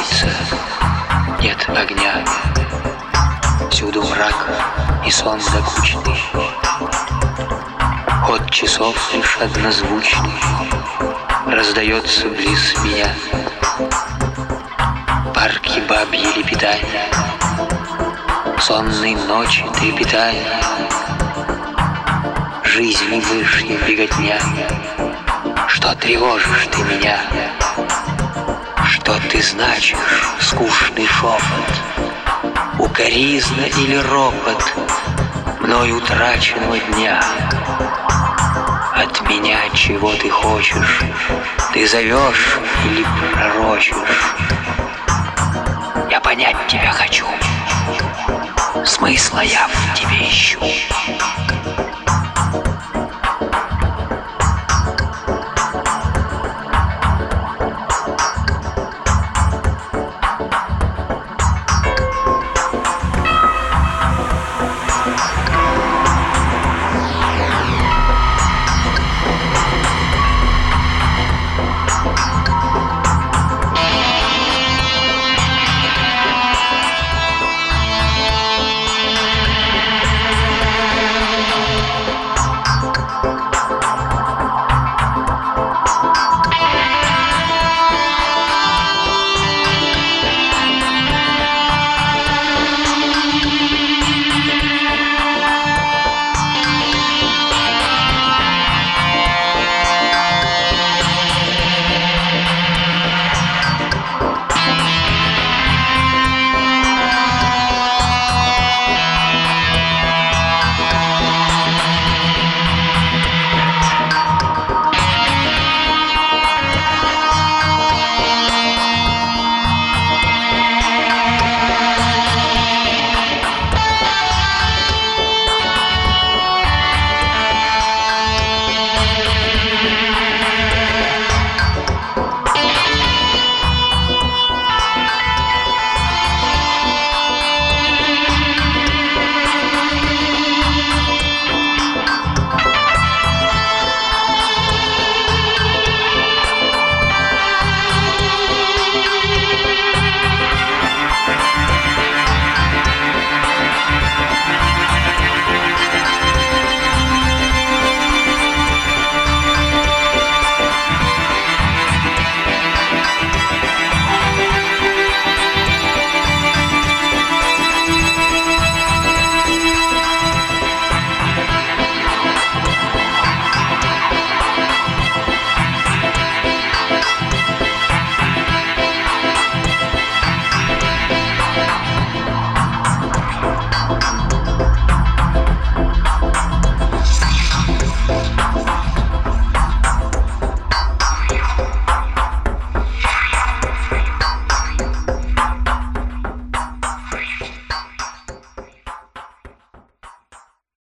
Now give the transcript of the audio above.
солнца, нет огня. Всюду мрак и сон докучный. Ход часов лишь однозвучный раздается близ меня. Парки бабьи лепетания, сонной ночи трепетания, жизни вышья беготня. Что тревожишь ты меня? Что ты значишь, скучный шепот? Укоризна или ропот мной утраченного дня? От меня чего ты хочешь? Ты зовешь или пророчишь? Я понять тебя хочу, смысла я в тебе ищу.